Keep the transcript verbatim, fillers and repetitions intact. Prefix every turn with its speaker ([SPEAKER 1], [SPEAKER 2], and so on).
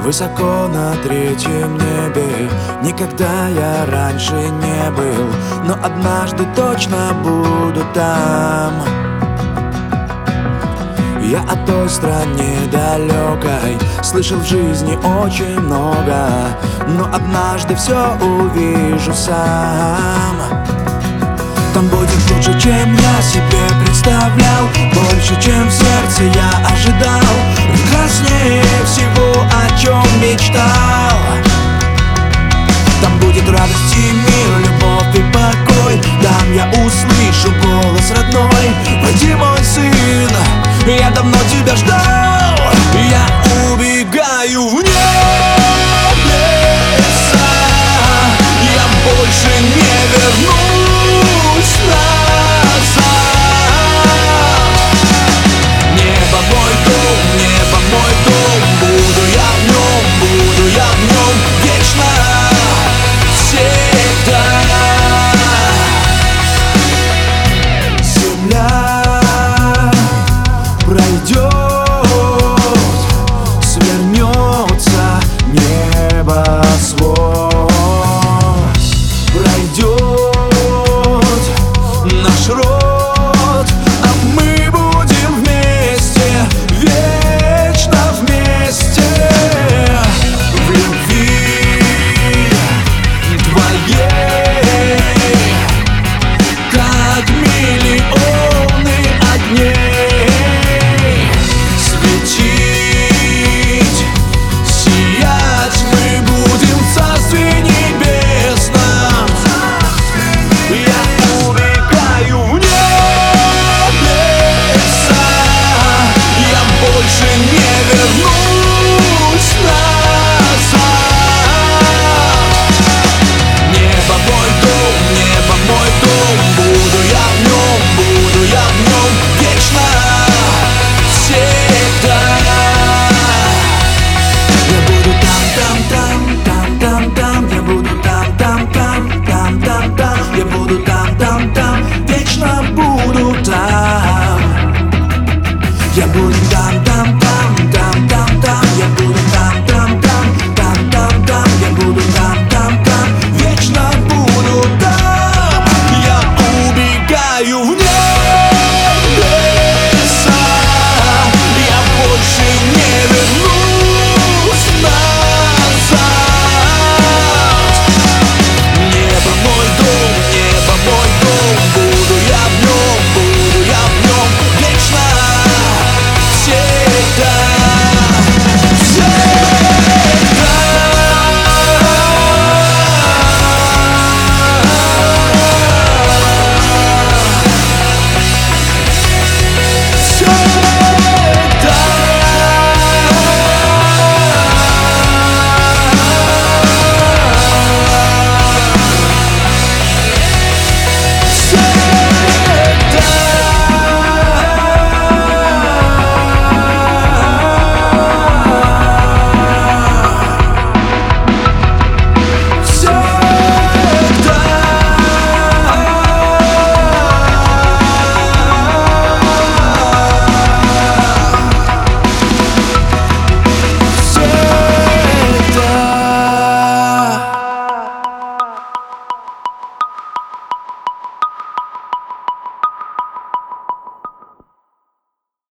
[SPEAKER 1] Высоко на третьем небе. Никогда я раньше не был, но однажды точно буду там. Я о той стране далекой слышал в жизни очень много, но однажды все увижу сам. Там будет лучше, чем я себе представлял, больше, чем в сердце я ожидал, прекраснее всего, о чем мечтал. Там будет радость и мир, любовь и покой. Там я услышу голос родной: войди, мой сын, я давно тебя ждал. Я убегаю в небеса, я больше не вернусь.